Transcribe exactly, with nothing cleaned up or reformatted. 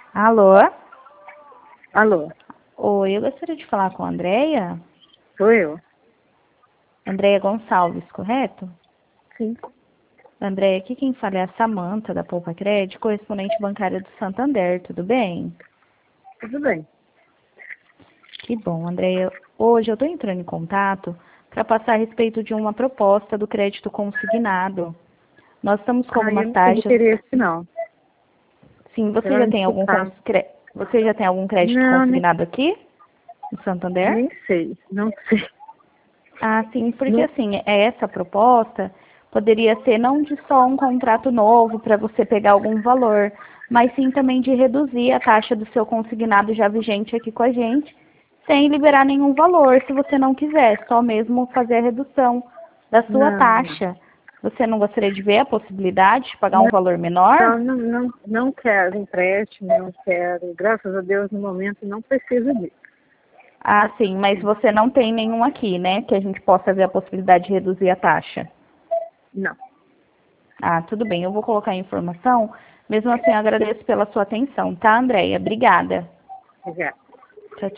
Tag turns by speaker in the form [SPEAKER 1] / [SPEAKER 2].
[SPEAKER 1] Alô?
[SPEAKER 2] Alô,
[SPEAKER 1] Oi, eu gostaria de falar com a Andréia.
[SPEAKER 2] sou eu?
[SPEAKER 1] Andréia Gonçalves, correto?
[SPEAKER 2] Sim.
[SPEAKER 1] Andréia, aqui quem fala é a Samanta, da Poupa Crédito, correspondente bancária do Santander, tudo bem?
[SPEAKER 2] Tudo bem.
[SPEAKER 1] Que bom, Andréia. Hoje eu estou entrando em contato para passar a respeito de uma proposta do crédito consignado. Nós estamos com
[SPEAKER 2] Ah, eu
[SPEAKER 1] algumas
[SPEAKER 2] não tenho
[SPEAKER 1] taxas.
[SPEAKER 2] interesse, não.
[SPEAKER 1] Sim,
[SPEAKER 2] Você
[SPEAKER 1] você
[SPEAKER 2] vai
[SPEAKER 1] já
[SPEAKER 2] me
[SPEAKER 1] tem algum
[SPEAKER 2] desculpar.
[SPEAKER 1] cons- cre- você já tem algum crédito
[SPEAKER 2] Não, nem,
[SPEAKER 1] consignado aqui no Santander?
[SPEAKER 2] nem sei. Não sei.
[SPEAKER 1] Ah, sim, porque
[SPEAKER 2] Não,
[SPEAKER 1] assim, é essa proposta poderia ser não de só um contrato novo para você pegar algum valor, mas sim também de reduzir a taxa do seu consignado já vigente aqui com a gente, sem liberar nenhum valor, se você não quiser, só mesmo fazer a redução da sua
[SPEAKER 2] não, não.
[SPEAKER 1] taxa. Você não gostaria de ver a possibilidade de pagar um
[SPEAKER 2] Não,
[SPEAKER 1] valor menor?
[SPEAKER 2] não, não, não quero empréstimo, não quero. Graças a Deus, no momento, não preciso disso.
[SPEAKER 1] Ah, sim, mas você não tem nenhum aqui, né? Que a gente possa ver a possibilidade de reduzir a taxa.
[SPEAKER 2] Não.
[SPEAKER 1] Ah, tudo bem, eu vou colocar a informação. Mesmo assim, eu agradeço pela sua atenção, tá, Andréia? Obrigada.
[SPEAKER 2] Já.